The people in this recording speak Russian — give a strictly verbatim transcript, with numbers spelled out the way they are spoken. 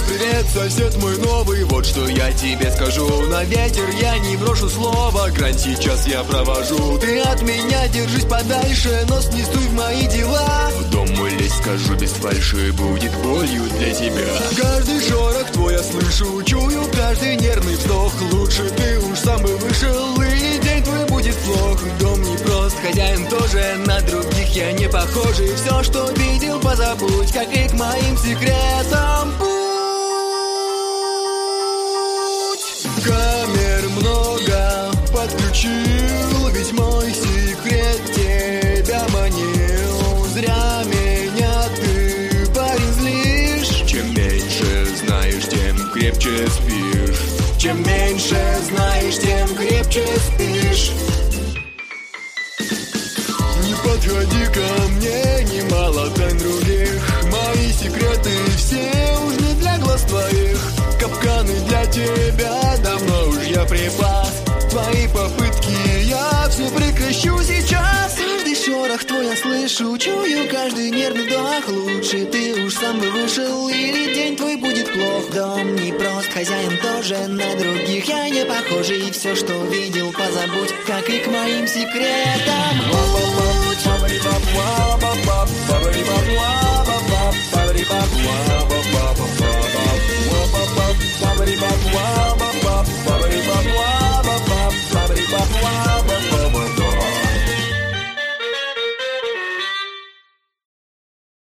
Привет, сосед мой новый, вот что я тебе скажу. На ветер я не брошу слова, грань сейчас я провожу. Ты от меня держись подальше, нос не суй в мои дела. В дом мой лезь, скажу без фальши, будет болью для тебя. Каждый шорох твой я слышу, чую каждый нервный вздох. Лучше ты уж сам бы вышел, и день твой будет плох. Дом не прост, хозяин тоже, на других я не похож. И все, что видел, позабудь, как и к моим секретам путь. Камер много подключил, ведь мой секрет тебя манил. Зря меня ты, парень, злишь. Чем меньше знаешь, тем крепче спишь. Чем меньше знаешь, тем крепче спишь. Не подходи ко мне, немало тайн других. Мои секреты все уж не для глаз твоих. Капканы для тебя давно уж я припас. Твои попытки я все прекращу сейчас. Каждый шорох твой я слышу, чую каждый нервный вдох. Лучше ты уж сам бы вышел, или день твой будет плох. Дом не прост, хозяин тоже, на других я не похож. И все, что видел, позабудь, как и к моим секретам.